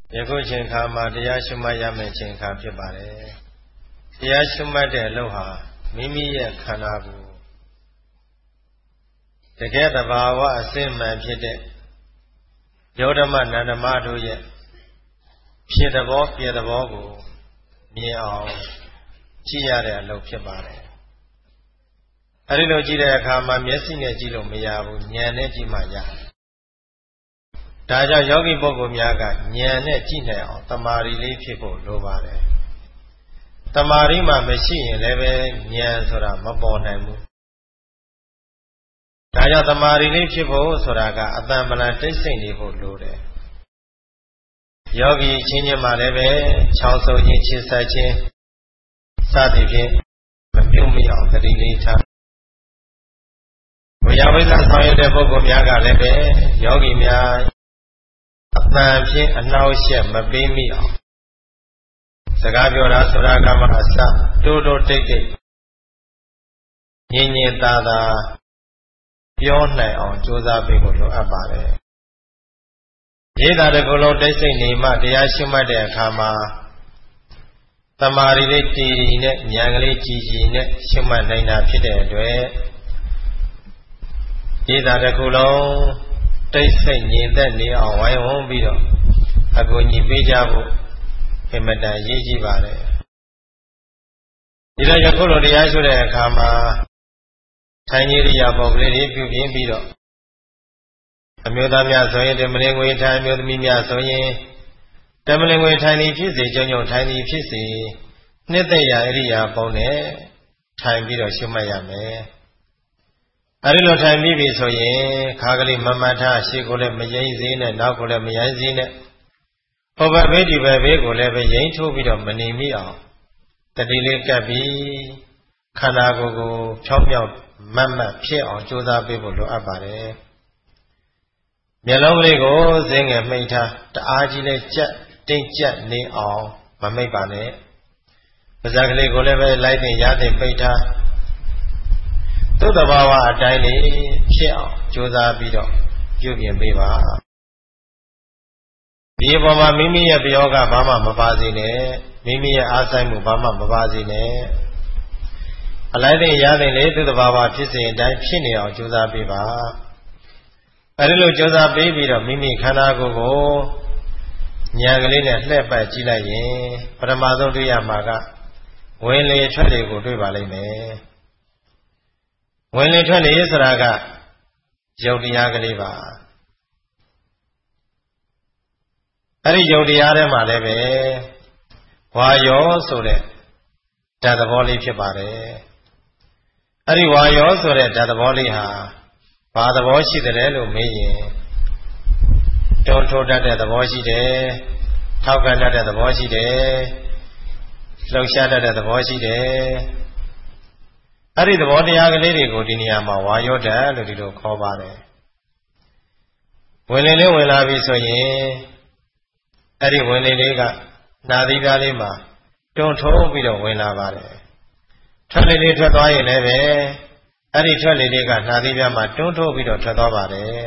ယခုချိန်ခါမှာတရားရှုမှတ်ရမယ့်ချိန်ခါဖြစ်ပါတယ်တရားရှုမှတ်တဲ့အလုပ်ဟာမိမိရဲ့ခန္ဓာကိုယ်တကယ်တဘာဝအစစ်မှန်ဖြစ်တဲ့ယောဓမနန္ဒမတို့ရဲ့ဖြစ်သဘောပြသဘောကိုမြင်အောင်ကြည့်ရတဲ့အလုပ်ဖြစ်ပါတယ်အဲဒီလိုကြည့်တဲ့အခါမှာမျက်စိနဲ့ကြည့်လို့မရဘူးဉာဏ်နဲ့ကြည့်မှရတယ်ဒါကြောင့်ယောဂီပုဂ္ဂိုလ်များကဉာဏ်နဲ့ကြည့်နိုင်အောင်တမာရီလေးဖြစ်ဖို့လိုပါတယ်တမာရီမှမရှိရင်လည်းပဲဉာဏ်ဆိုတာမပေါ်နိုင်ဘူးဒါကြောင့်တမာရီလေးဖြစ်ဖို့ဆိုတာကအတန်ပလန်တိတ်ဆိတ်နေဖို့လိုတယ်ယောဂီချင်းချင်းမှလည်းပဲချောင်းဆိုခြင်းချစ်ဆက်ခြင်းစသည်ဖြင့်မပြုတ်မိအောင်တတိလေးထားဝိယဝိသဆောင်ရတဲ့ပုဂ္ဂိုလ်များကလည်းပဲယောဂီများအတန်ဖြင့်အနှောက်အယှက်မပေးမိအောင်စကားပြောတာဆိုတာကမှအစတိုးတိုးတိတ်တိတ်ညင်ညင်သာသာပြောနိုင်အောင်ကြိုးစားပေးဖို့လိုအပ်ပါတယ်ရေးတာတစ်ခုလုံးတိတ်ဆိတ်နေမှတရားရှုမှတ်တဲ့အခါမှာတမာရီလေးတည်တည်နဲ့ဉာဏ်ကလေးကြည်ကြည်နဲ့ရှုမှတ်နိုင်တာဖြစ်တဲ့အတွက်ရေးတာတစ်ခုလုံးတိတ်ဆိတ်ငြိမ်သက်နေအောင်ဝိုင်းဝန်းပြီးတော့အကူအညီပေးကြဖို့အင်မတန်ရေးကြည့်ပါတယ်ဒီလိုယခုလိုတရားရှုတဲ့အခါမှာထိုင်ကြီးရိယာပုံကလေးတွေပြုပြင်ပြီးတော့အမျိုးသားများဆိုရင်တမလင်ငွေထိုင်အမျိုးသမီးများဆိုရင်တမလင်ငွေထိုင်သည်ဖြစ်စေကျုံကျုံထိုင်သည်ဖြစ်စေနှစ်သက်ရာအရိယာပုံနဲ့ထိုင်ပြီးတော့ရှုမှတ်ရမယ်အဲဒီလိုထိုင်ပြီးပြီဆိုရင်ခါကလေးမမတ်ထားရှေ့ကိုလည်းမယိမ့်စေနဲ့နောက်ကိုလည်းမယိုင်းစေနဲ့ဟိုဘက်ဘေးဒီဘက်ဘေးကိုလည်းပဲယိမ့်ထိုးပြီးတော့မနေမိအောင်တတိလေးကပ်ပြီးခန္ဓာကိုယ်ကိုဖြောင်းဖြောင်းမတ်မတ်ဖြစ်အောင်ကြိုးစားပေးဖို့လိုအပ်ပါတယ်မျက်လုံးလေးကိုစင်းငယ်မှိတ်ထားတအားကြီးလေးကြက်တိတ်ကြက်နေအောင်မမိတ်ပါနဲ့ပါးစပ်ကလေးကိုလည်းပဲလိုက်တင်ရတင်ပိတ်ထားသုတ္တဘာဝအတိုင်းလေးဖြစ်အောင်ကြိုးစားပြီးတော့ပြုပြင်ပေးပါဒီအပေါ်မှာမိမိရဲ့ပြောကဘာမှမပါစေနဲ့မိမိရဲ့အားဆိုင်မှုဘာမှမပါစေနဲ့အလိုက်တင်ရတင်လေးသုတ္တဘာဝဖြစ်စဉ်အတိုင်းဖြစ်နေအောင်ကြိုးစားပေးပါအဲဒီလိုကြိုးစားပေးပြီးတော့မိမိခန္ဓာကိုယ်ကိုဉာဏ်ကလေးနဲ့လှည့်ပတ်ကြည့်လိုက်ရင်ပထမဆုံးတွေ့ရမှာကဝင်လေထွက်လေကိုတွေ့ပါလိမ့်မယ်ဝင်လေထွက်လေဆိုတာကယုတ်တရားကလေးပါအဲ့ဒီယုတ်တရားထဲမှာလည်းပဲဝါယောဆိုတဲ့ဓာတ်သဘောလေးဖြစ်ပါတယ်အဲ့ဒီဝါယောဆိုတဲ့ဓာတ်သဘောလေးဟာဘာသဘောရှိတယ်လို့မေးရင်တွန်းထိုးတတ်တဲ့သဘောရှိတယ်ထောက်ကန်တတ်တဲ့သဘောရှိတယ်လှုပ်ရှားတတ်တဲ့သဘောရှိတယ်အဲ့ဒီသဘောတရားကလေးတွေကိုဒီနေရာမှာဝါယောဓာတ်လို့ဒီလိုခေါ်ပါတယ်ဝင်လေလေးဝင်လာပြီဆိုရင်အဲ့ဒီဝင်လေလေးကနာသီးပြားလေးမှာတွန်းထိုးပြီးတော့ဝင်လာပါတယ်ထွက်လေလေးထွက်သွားရင်လည်းပဲအဲ့ဒီထွက်လေလေးကနာသီးပြားမှာတွန်းထိုးပြီးတော့ထွက်သွားပါတယ်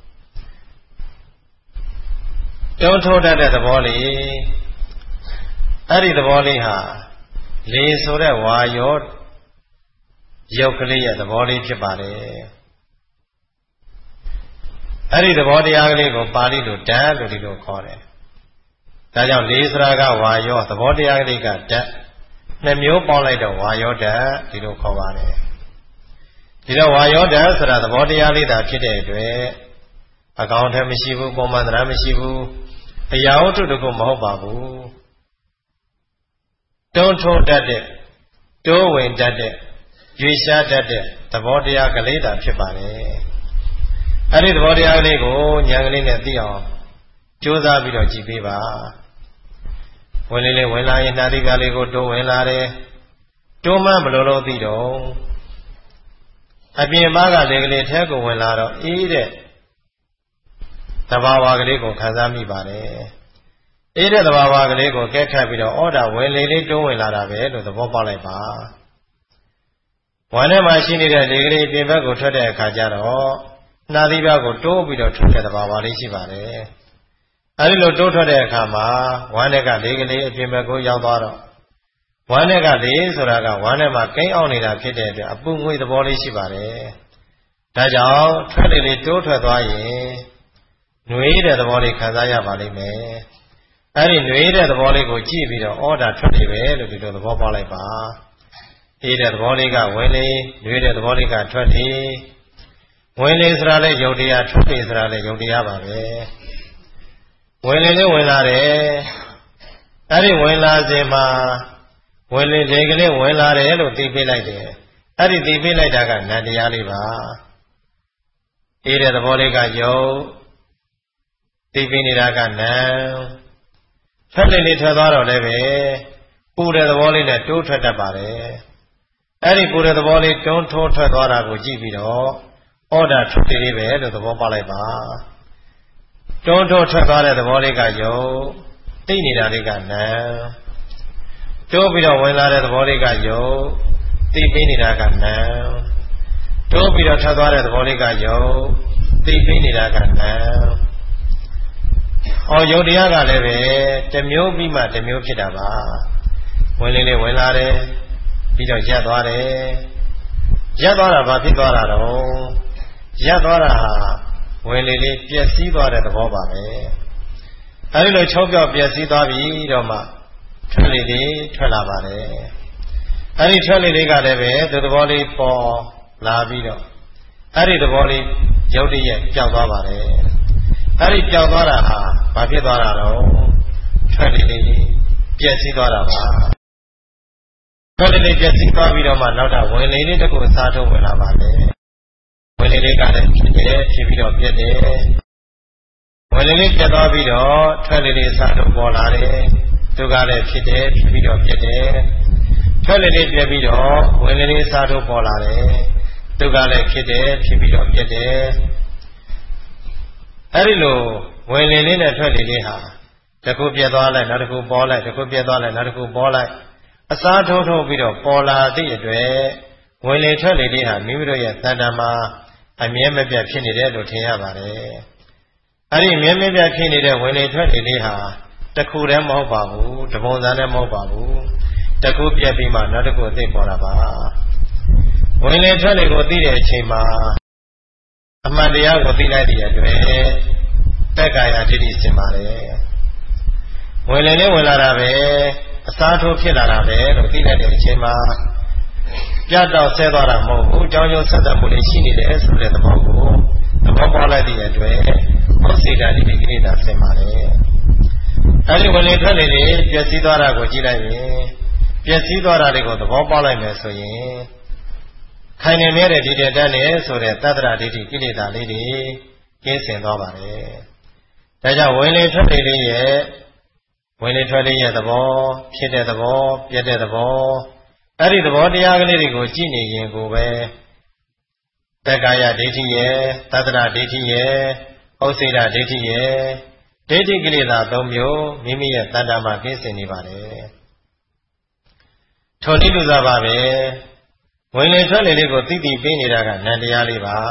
တွန်းထိုးတတ်တဲ့သဘောလေးအဲ့ဒီသဘောလေးဟာလေဆိုတဲ့ဝါယောရုပ်ကလေးရဲ့သဘောလေးဖြစ်ပါတယ်အဲ့ဒီသဘောတရားကလေးကိုပါဠိလိုဓာတ်လို့ဒီလိုခေါ်တယ်ဒါကြောင့်လေဆိုတာကဝါယောသဘောတရားကလေးကဓာတ်နှစ်မျိုးပေါင်းလိုက်တော့ဝါယောဓာတ်ဒီလိုခေါ်ပါတယ်ဒီတော့ဝါယောဓာတ်ဆိုတာသဘောတရားလေးသာဖြစ်တဲ့အတွက်အကောင်ထဲမရှိဘူးပုံမှန်တရားမရှိဘူးအရာဝတ္ထုတခုမဟုတ်ပါဘူးတွန်းထိုးတတ်တဲ့တိုးဝင်တတ်တဲ့ရွေရှားတတ်တဲ့သဘောတရားကလေးသာဖြစ်ပါတယ်အဲ့ဒီသဘောတရားလေးကိုဉာဏ်ကလေးနဲ့သိအောင်ကြိုးစားပြီးတော့ကြည့်ပေးပါဝင်လေးလေးဝင်လာရင်နှာသီးပြားလေးကိုတိုးဝင်လာတယ်တိုးမှဘလို့လို့သိတော့အပြင်မှာကလေကလေးထဲကိုဝင်လာတော့အေးတဲ့သဘာဝကလေးကိုခံစားမိပါတယ်အေးတဲ့သဘာဝကလေးကိုကဲခတ်ပြီးတော့ဩဒါဝင်လေလေးတိုးဝင်လာတာပဲလို့သဘောပေါက်လိုက်ပါဝမ်းထဲမှာရှိနေတဲ့လေကလေးပြင်ဘက်ကိုထွက်တဲ့အခါကျတော့နှာသီးပြားကိုတိုးပြီးတော့ထွက်တဲ့သဘာဝလေးရှိပါတယ်အဲဒီလိုတိုးထွက်တဲ့အခါမှာဝမ်းထဲကလေးကလေးအပြင်ဘက်ကိုရောက်သွားတော့ဝမ်းထဲကလေးဆိုတာကဝမ်းထဲမှာကိန်းအောင်နေတာဖြစ်တဲ့အတွက်အပူငွေ့သဘောလေးရှိပါတယ်။ဒါကြောင့်ထွက်လေလေးတိုးထွက်သွားရင်ຫນွေးတဲ့သဘောလေးခံစားရပါလိမ့်မယ်။အဲဒီຫນွေးတဲ့သဘောလေးကိုကြည့်ပြီးတော့ဩဒါထွက်လေပဲလို့ဒီလိုသဘောပေါက်လိုက်ပါ။အေးတဲ့သဘောလေးကဝင်လေຫນွေးတဲ့သဘောလေးကထွက်လေဝင်လေဆိုတာလည်းယုတ်တရားထွက်လေဆိုတာလည်းယုတ်တရားပါပဲ။ဝင်လေလေးဝင်လာတယ်အဲဒီဝင်လာစဉ်မှာဝင်လေလေကလေးဝင်လာတယ်လို့သိပေးလိုက်တယ်အဲ့ဒီသိပေးလိုက်တာကနံတရားလေးပါအေးတဲ့သဘောလေးကယုတ်သိပေးနေတာကနံထွက်လေလေးထွက်သွားတော့လည်းပဲပူတဲ့သဘောလေးနဲ့တိုးထွက်တတ်ပါတယ်အဲ့ဒီပူတဲ့သဘောလေးတွန်းထိုးထွက်သွားတာကိုကြည့်ပြီးတော့ဩဒါထွက်လေလေးပဲလို့သဘောပေါက်လိုက်ပါတွန်းထိုးထွက်သွားတဲ့သဘောလေးကယုတ်သိနေတာလေးကနံတိုးပြီးတော့ဝင်လာတဲ့သဘောလေးကယုတ်သိပေးနေတာကနံတိုးပြီးတော့ထွက်သွားတဲ့သဘောလေးကယုတ်သိပေးနေတာကနံယုတ်တရားကလည်းပဲတစ်မျိုးပြီးမှတစ်မျိုးဖြစ်တာပါဝင်လေးလေးဝင်လာတယ်ပြီးတော့ရပ်သွားတယ်ရပ်သွားတာဘာဖြစ်သွားတာတော့ရပ်သွားတာဟာဝင်လေးလေးပျက်စီးသွားတဲ့သဘောပါပဲအဲဒီလိုချုပ်ပြောက်ပျက်စီးသွားပြီတော့မှထွက်လေလေးထွက်လာပါတယ်အဲဒီထွက်လေလေးကလည်းပဲဒီသဘောလေးပေါ်လာပြီးတော့အဲဒီသဘောလေးရုပ်တရက်ပျောက်သွားပါတယ်အဲဒီပျောက်သွားတာဟာဘာဖြစ်သွားတာတော့ထွက်လေလေးပျက်စီးသွားတာပါထွက်လေလေးပျက်စီးသွားပြီးတော့မှနောက်တာဝင်လေလေးတစ်ခုစားထုတ်ဝင်လာပါတယ်ဝင်လေလေးကလည်းဖြစ်တယ်ဖြစ်ပြီးတော့ပြက်တယ်ဝင်လေလေးပြက်သွားပြီးတော့ထွက်လေလေးစားထုတ်ပေါ်လာတယ်သူကလည်းဖြစ်တယ်ဖြစ်ပြီးတော့ပြက်တယ်ထွက်လေလေးပြက်ပြီးတော့ဝင်လေလေးစားထုတ်ပေါ်လာတယ်သူကလည်းဖြစ်တယ်ဖြစ်ပြီးတော့ပြက်တယ်အဲဒီလိုဝင်လေလေးနဲ့ထွက်လေလေးဟာတစ်ခုပြက်သွားလိုက်နောက်တစ်ခုပေါ်လိုက်တစ်ခုပြက်သွားလိုက်နောက်တစ်ခုပေါ်လိုက်အစားထိုးပြီးတော့ပေါ်လာသည့်အတွက်ဝင်လေထွက်လေလေးဟာမိမိတို့ရဲ့တဏ္ဍာမှာအမြဲမပြတ်ဖြစ်နေတယ်လို့ထင်ရပါတယ်အဲဒီအမြဲမပြတ်ဖြစ်နေတဲ့ဝင်လေထွက်လေလေးဟာတစ်ခုတည်းမဟုတ်ပါဘူးတပုံစံနဲ့မဟုတ်ပါဘူးတစ်ခုပြက်ပြီးမှနောက်တစ်ခုအသိပေါ်တာပါဝင်လေထွက်လေကိုသိတဲ့အချိန်မှာအမှန်တရားကိုသိလိုက်တဲ့အတွက်တက်ကာယဒိဋ္ဌိစင်ပါတယ်ဝင်လေနဲ့ဝင်လာတာပဲအစားထိုးဖြစ်လာတာပဲလို့သိလိုက်တဲ့အချိန်မှာပြတ်တော့ဆဲသွားတာမဟုတ်ဘူးအကြောင်းကျိုးဆက်သက်မှုတွေရှိနေတယ်ဆိုတဲ့သဘောကိုသဘောပေါက်လိုက်တဲ့အတွက်ဘုစေတာဒိဋ္ဌိကိလေသာစင်ပါတယ်အဲဒီဝင်လေထွက်လေတွေပျက်စီးသွားတာကိုကြည့်လိုက်ရင်ပျက်စီးသွားတာတွေကိုသဘောပေါက်လိုက်မယ်ဆိုရင်ခိုင်နေမြဲတဲ့ဒီတတ်နဲ့ဆိုတဲ့သတ္တရဒိဋ္ဌိကိလေသာလေးတွေကင်းစင်သွားပါတယ်ဒါကြောင့်ဝင်လေထွက်လေလေးရဲ့ဝင်လေထွက်လေရဲ့သဘောဖြစ်တဲ့သဘောပြတ်တဲ့သဘောအဲ့ဒီသဘောတရားကလေးတွေကိုကြည့်နေရင်ကိုပဲတက္ကာယဒိဋ္ဌိရဲ့သတ္တရဒိဋ္ဌိရဲ့ဥစ္စေတဒိဋ္ဌိရဲ့ဒိဋ္ဌိကိလေသာ၃မျိုးမိမိရဲ့တဏ္ဍာမှာကင်းစင်နေပါတယ်ထိုနည်းတူစွာပါပဲဝင်လေထွက်လေလေးကိုသိသိပေးနေတာကနံတရားလေးပါ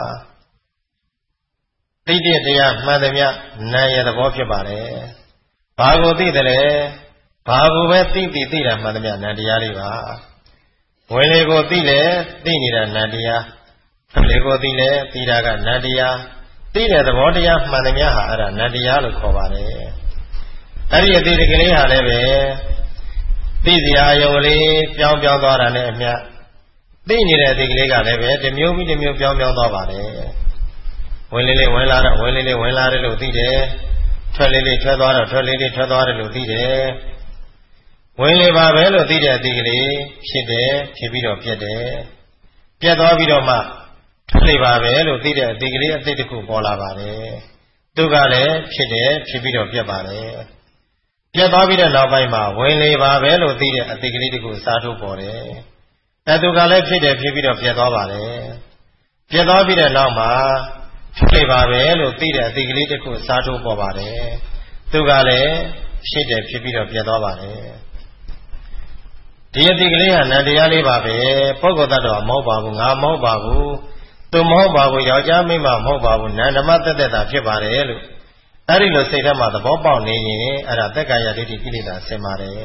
သိတဲ့တရားမှန်သမျှနံရဲ့သဘောဖြစ်ပါတယ်ဘာကိုသိတယ်လဲဘာကိုပဲသိတာမှန်သမျှနံတရားလေးပါဝင်လေကိုသိလေသိနေတာနံတရားထွက်လေကိုသိလေသိတာကနံတရားသိတဲ့သဘောတရားမှန်သမျှဟာအဲ့ဒါနံတရားလို့ခေါ်ပါတယ်အဲ့ဒီအသိတကလေးဟာလည်းပဲသိစရာအယုံလေးပြောင်းသွားတာနဲ့အမျှသိနေတဲ့အသိကလေးကလည်းပဲတစ်မျိုးပြီးတစ်မျိုးပြောင်းသွားပါတယ်ဝင်လေလေးဝင်လာတော့ဝင်လေလေးဝင်လာတယ်လို့သိတယ်ထွက်လေလေးထွက်သွားတော့ထွက်လေလေးထွက်သွားတယ်လို့သိတယ်ဝင်လေပါပဲလို့သိတဲ့အသိကလေးဖြစ်တယ်ဖြစ်ပြီးတော့ပြတ်တယ်ပြတ်သွားပြီးတော့မှထွက်လေပါပဲလို့သိတဲ့အသိကလေးအသိတစ်ခုပေါ်လာပါတယ်သူကလည်းဖြစ်တယ်ဖြစ်ပြီးတော့ပြတ်ပါတယ်ပြတ်သွားပြီးတဲ့နောက်ပိုင်းမှာဝင်လေပါပဲလို့သိတဲ့အသိကလေးတစ်ခုစားထုတ်ပေါ်တယ်အဲသူကလည်းဖြစ်တယ်ဖြစ်ပြီးတော့ပြတ်သွားပါတယ်ပြတ်သွားပြီးတဲ့နောက်မှာဖြစ်လေပါပဲလို့သိတဲ့အသိကလေးတစ်ခုစားထုတ်ပေါ်ပါတယ်သူကလည်းဖြစ်တယ်ဖြစ်ပြီးတော့ပြတ်သွားပါတယ်ဒီအသိကလေးဟာနံတရားလေးပါပဲပုဂ္ဂိုလ်တ attva မဟုတ်ပါဘူးငါမဟုတ်ပါဘူးသူမဟုတ်ပါဘူးယောက်ျားမိန်းမမဟုတ်ပါဘူးနံဓမ္မသက်သက်တာဖြစ်ပါတယ်လို့အဲ့ဒီလိုစိတ်ထဲမှာသဘောပေါက်နေရင်အဲ့ဒါသက်ကာယဒိဋ္ဌိကိလေသာဆင်ပါတယ်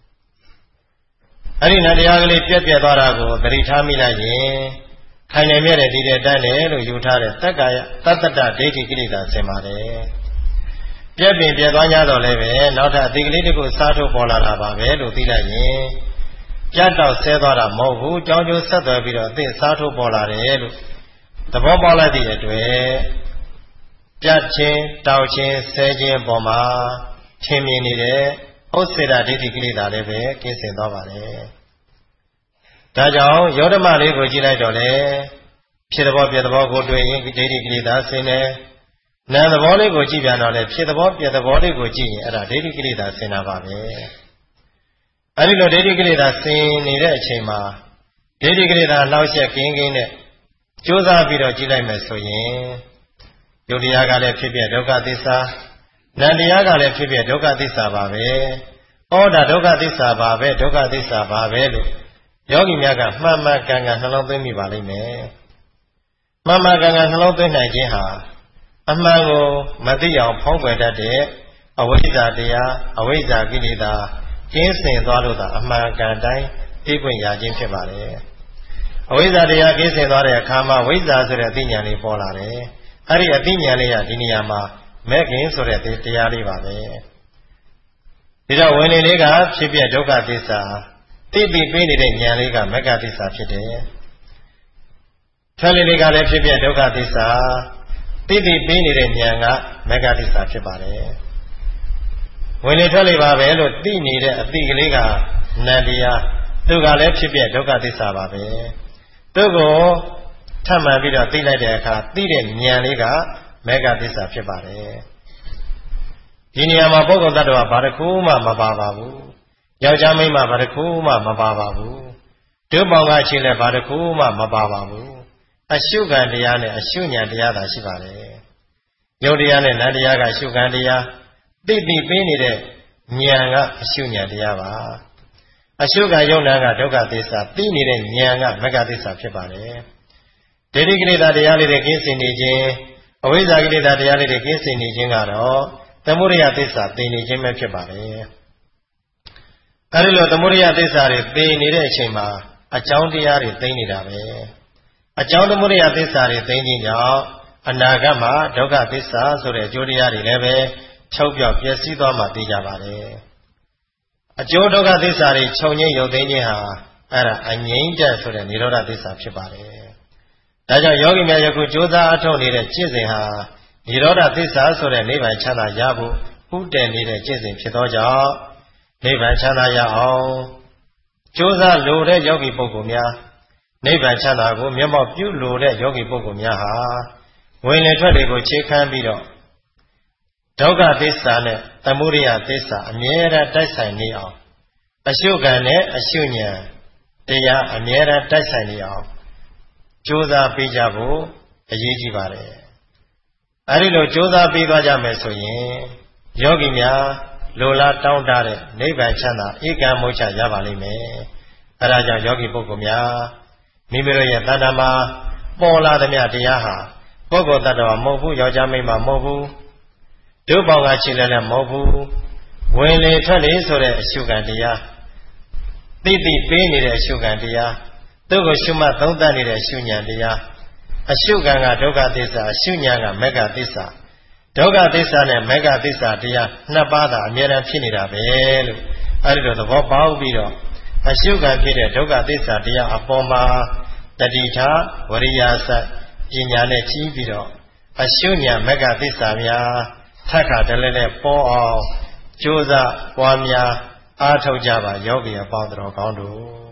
အဲ့ဒီနတရားကလေးပြက်ပြက်သွားတာကိုသတိထားမိလိုက်ရင်ခိုင်နေမြဲတဲ့ဒီတဲ့တန်းတယ်လို့ယူထားတဲ့သက်ကာယသတ္တတဒိဋ္ဌိကိလေသာဆင်ပါတယ်ပြက်ပင်ပြက်သွားကြတော့လည်းပဲနောက်ထပ်အတိကလေးတစ်ခုစားထုတ်ပေါ်လာတာပါပဲလို့သိလိုက်ရင်ပြတ်တော့ဆဲသွားတာမဟုတ်ဘူးကြောင်းကျိုးဆက်သွယ်ပြီးတော့အသိစားထုတ်ပေါ်လာတယ်လို့သဘောပေါက်လိုက်တဲ့အတွက်ပြတ်ခြင်းတောက်ခြင်းဆဲခြင်းပေါ်မှာထင်မြင်နေတဲ့ဥစ္စေတဒိဋ္ဌိကိလေသာလည်းပဲကင်းစင်သွားပါတယ်ဒါကြောင့်ယောဓမလေးကိုကြည့်လိုက်တော့လေဖြစ်သဘောပြက်သဘောကိုတွေ့ရင်ဒိဋ္ဌိကိလေသာဆင်တယ်နာမ်သဘောလေးကိုကြည့်ပြန်တော့လေဖြစ်သဘောပြက်သဘောလေးကိုကြည့်ရင်အဲ့ဒါဒိဋ္ဌိကိလေသာဆင်တာပါပဲအဲ့ဒီလိုဒိဋ္ဌိကိလေသာဆင်နေတဲ့အချိန်မှာဒိဋ္ဌိကိလေသာနှောက်ယှက်ကင်းနဲ့ကြိုးစားပြီးတော့ကြည့်လိုက်မယ်ဆိုရင်ယုတ်တရားကလည်းဖြစ်ပြဒုက္ခသစ္စာနံတရားကလည်းဖြစ်ပြဒုက္ခသစ္စာပါပဲ။ဩဒါဒုက္ခသစ္စာပါပဲဒုက္ခသစ္စာပါပဲလို့ယောဂီများကမှန်မှန်ကန်ကန်နှလုံးသွင်းမိပါလိမ့်မယ်။မှန်မှန်ကန်ကန်နှလုံးသွင်းနိုင်ခြင်းဟာအမှန်ကိုမသိအောင်ဖုံးကွယ်တတ်တဲ့အဝိဇ္ဇာတရားအဝိဇ္ဇာကိလေသာကျင်းစင်သွားလို့သာအမှန်ကန်တိုင်းသိခွင့်ရခြင်းဖြစ်ပါလေ။အဝိဇ္ဇာတရားကျင်းစင်သွားတဲ့အခါမှာဝိဇ္ဇာဆိုတဲ့အသိဉာဏ်လေးပေါ်လာတယ်။အဲ့ဒီအသိဉာဏ်လေးကဒီနေရာမှာမဲ့ခင်ဆိုတဲ့တရားလေးပါပဲဒီတော့ဝင်လေလေးကဖြစ်ပြဒုက္ခသစ္စာသိသိပေးနေတဲ့ဉာဏ်လေးကမဂ္ဂသစ္စာဖြစ်တယ်ထွက်လေလေးကလည်းဖြစ်ပြဒုက္ခသစ္စာသိသိပေးနေတဲ့ဉာဏ်ကမဂ္ဂသစ္စာဖြစ်ပါတယ်ဝင်လေထွက်လေပါပဲလို့သိနေတဲ့အသိကလေးကနန္တရားသူကလည်းဖြစ်ပြဒုက္ခသစ္စာပါပဲသူကိုထပ်မှန်ပြီးတော့သိလိုက်တဲ့အခါသိတဲ့ဉာဏ်လေးကမေဃသစ္စာဖြစ်ပါတယ်ဒီနေရာမှာပုဂ္ဂိုလ်တ attva ဘာတစ်ခုမှမပါပါဘူးယောက်ျားမိန်းမဘာတစ်ခုမှမပါပါဘူးဒုပေါင်းကချင်းလည်းဘာတစ်ခုမှမပါပါဘူးအရှုခံတရားနဲ့အရှုဉဏ်တရားသာရှိပါတယ်ယုတ်တရားနဲ့နံတရားကရှုခံတရားသိသိပေးနေတဲ့ဉာဏ်ကအရှုဉဏ်တရားပါအရှုခံယုတ်ဉာဏ်ကဒုက္ခသစ္စာသိနေတဲ့ဉာဏ်ကမေဃသစ္စာဖြစ်ပါတယ်ဒိဋ္ဌိကိလေသာတရားလေးတွေကင်းစင်နေခြင်းအဝိဇ္ဇာကိလေသာတရားလေးတွေကင်းစင်နေခြင်းကတော့သမုဒယသစ္စာသိနေခြင်းပဲဖြစ်ပါတယ်။အဲဒီလိုသမုဒယသစ္စာတွေသိနေတဲ့အချိန်မှာအကြောင်းတရားတွေသိနေတာပဲ။အကြောင်းသမုဒယသစ္စာတွေသိခြင်းကြောင့်အနာဂတ်မှာဒုက္ခသစ္စာဆိုတဲ့အကျိုးတရားတွေလည်းပဲချုပ်ပြောက်ပျက်စီးသွားမှသိကြပါတယ်။အကျိုးဒုက္ခသစ္စာတွေခြုံငိမ့်ရုပ်သိခြင်းဟာအဲ့ဒါအငြိမ့်တက်ဆိုတဲ့និရောဓသစ္စာဖြစ်ပါတယ်။ဒါကြောင့်ယောဂီများယခုကြိုးစားအထောက်နေတဲ့ကျင့်စဉ်ဟာនិရောဓသစ္စာဆိုတဲ့နိဗ္ဗာန်ချမ်းသာရဖို့ဥတည်နေတဲ့ကျင့်စဉ်ဖြစ်သောကြောင့်နိဗ္ဗာန်ချမ်းသာရအောင်ကြိုးစားလိုတဲ့ယောဂီပုဂ္ဂိုလ်များနိဗ္ဗာန်ချမ်းသာကိုမျက်မှောက်ပြုလိုတဲ့ယောဂီပုဂ္ဂိုလ်များဟာဝင်လေထွက်တွေကိုခြေခံပြီးတော့ဒုက္ခသစ္စာနဲ့သမုဒယသစ္စာအမြဲတမ်းတိုက်ဆိုင်နေအောင်အရှုခံနဲ့အရှုဉဏ်တရားအမြဲတမ်းတိုက်ဆိုင်နေအောင်ကြိုးစားပေးကြဖို့အရေးကြီးပါတယ်အဲဒီလိုကြိုးစားပေးသွားကြမယ်ဆိုရင်ယောဂီများလိုလားတောင်းတတဲ့နိဗ္ဗာန်ချမ်းသာဧကံမောချရပါလိမ့်မယ်အဲဒါကြောင့်ယောဂီပုဂ္ဂိုလ်များမိမိတို့ရဲ့တဏ္ဍာမှာပေါ်လာသမျှတရားဟာပုဂ္ဂိုလ်တ attva မဟုတ်ဘူးယောက်ျားမိန်းမမဟုတ်ဘူးဒုပေါင်းကခြေလည်းမဟုတ်ဘူးဝင်လေထွက်လေဆိုတဲ့အရှုခံတရားသိသိပေးနေတဲ့အရှုခံတရားသူ့ကိုရှုမှတ်သုံးသပ်နေတဲ့အရှုဉဏ်တရားအရှုခံကဒုက္ခသစ္စာအရှုဉဏ်ကမေဃသစ္စာဒုက္ခသစ္စာနဲ့မေဃသစ္စာတရားနှစ်ပါးသာအမြဲတမ်းဖြစ်နေတာပဲလို့အဲဒီလိုသဘောပေါက်ပြီးတော့အရှုခံဖြစ်တဲ့ဒုက္ခသစ္စာတရားအပေါ်မှာတတိထာဝရိယာစပညာနဲ့ကြီးပြီးတော့အရှုဉဏ်မေဃသစ္စာများထပ်ခါတလဲလဲပေါ်အောင်ကြိုးစားပွားများအားထုတ်ကြပါယောဂီအပေါင်းတော်ကောင်းတို့